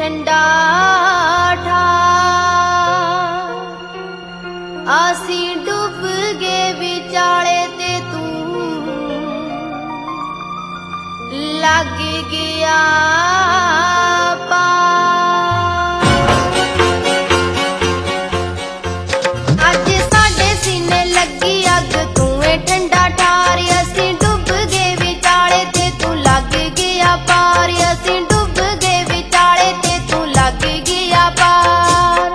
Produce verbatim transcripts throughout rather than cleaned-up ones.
ठंडा ठा आसी डुब गए विचाले ते तू लग गया पार। अज साडे सीने लगी अग तू ए ठंडा ठार असी डुब गए विचाले ते तू लग गया पार असी डुब गए विचाले ते तू लग गया पार।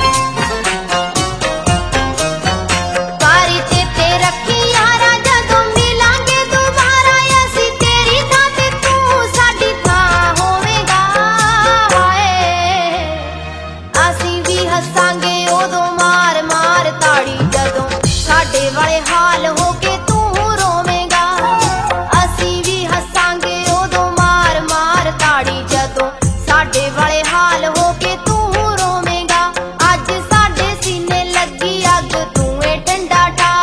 कारी चेते रखी यारा जदों मिलांगे दोबारा असी तेरी थां ते तू साडी थां होवेगा। हाय असी भी हसांगे उदों मार मार ताड़ी जदों साडे वाले हाल हो के तू रोवेगा। असी भी हसांगे उदों मार मार ताड़ी जदों साडे वाले हाल हो के तू रोवेगा। अज साडे सीने लगी अग तू ए ठंडा ठा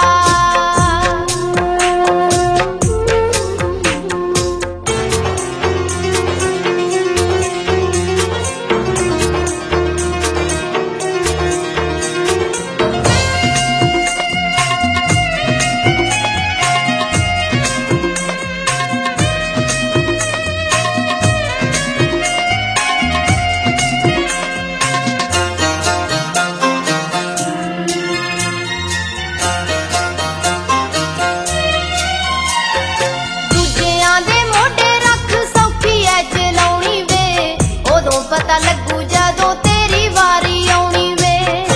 पता लगू जदों तेरी वारी आउणी वे।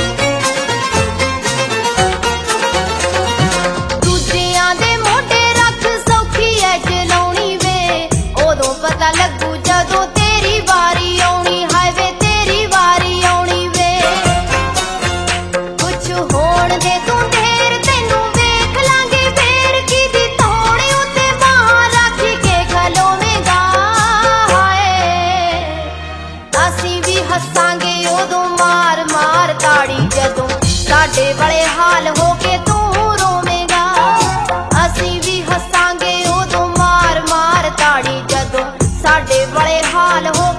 दूजियां दे मोढे रख सौखी ऐ चलाउणी वे उदों पता लगू जदों तेरी वारी आउणी। हाय वे तेरी वारी आउणी वे कुछ होण दे तू ढेर तैनूं वेख लांगे फेर किदी तोड़ उत्ते बाहां रख के खलोवेगा। असी भी हसांगे उदों मार मार ताड़ी जदों साडे वाले हाल हो के तू रोवेगा। असी भी हसांगे उदों मार मार ताड़ी जदों साडे वाले हाल हो